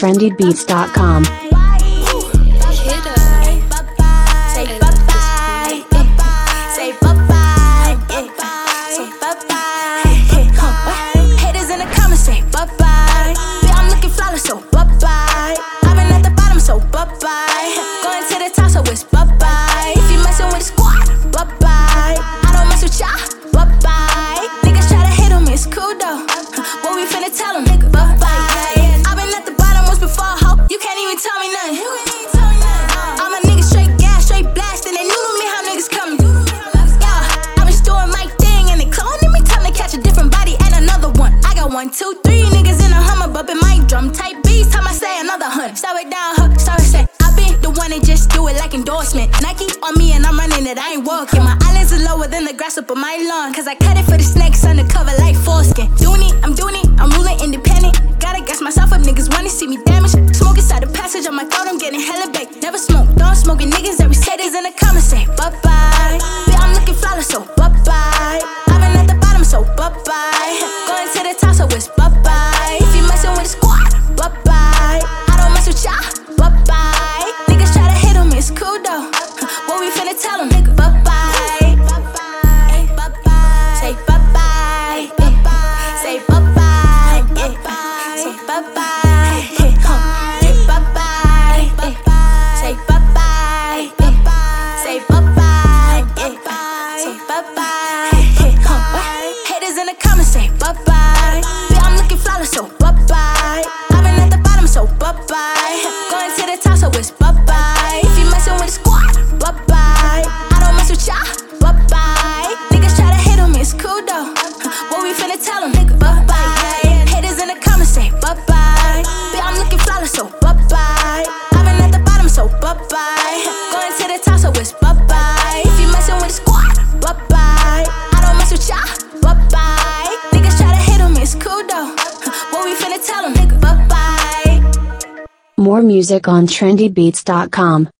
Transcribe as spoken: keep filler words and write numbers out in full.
trendy beats dot com. One, two, three niggas in a Hummer, bumping my drum type beats. Time I say another hundred. Slow it down, huh? Sorry, say I been the one that just do it like endorsement. Nike on me and I'm running it, I ain't walking. My eyelids are lower than the grass up on my lawn, cause I cut it for the snakes undercover like foreskin. Doing it, I'm doing it, I'm ruling independent. Gotta gas myself up, niggas wanna see me damaged. Smoke inside the passage on my throat, I'm getting hella baked. Never smoke, don't smoking niggas. Every say this in the comments, say bye bye. Yeah, I'm looking flawless, so bye bye. I've been at the bottom, so bye bye. Going to the top, so it's bye bye. If you messing with a squad, bye bye. I don't mess with y'all, bye bye. Niggas try to hit on me, it's cool though. What we finna tell them, nigga, bye bye. Say bye bye. Say bye bye. Say bye bye. Say bye bye. Say bye bye. Say bye bye. Say bye bye. Haters in the comments say bye bye. Yeah, I'm looking flawless, so bye bye. I've been at the bottom, so bye bye. Going to the top, so it's bye bye. If you messing with a squad, bye bye. I don't mess with y'all, bye bye. Niggas try to hit on me, it's cool though. What we finna tell them, nigga, bye bye. Haters in the comments say bye bye. Yeah, I'm looking flawless, so bye bye. I've been at the bottom, so bye bye. Going to the top, so it's bye bye. If you messing with a squad, bye bye. I don't mess with y'all, bye bye. Niggas try to hit on me, it's cool though. What we finna tell them, nigga, bye bye. More music on trendy beats dot com.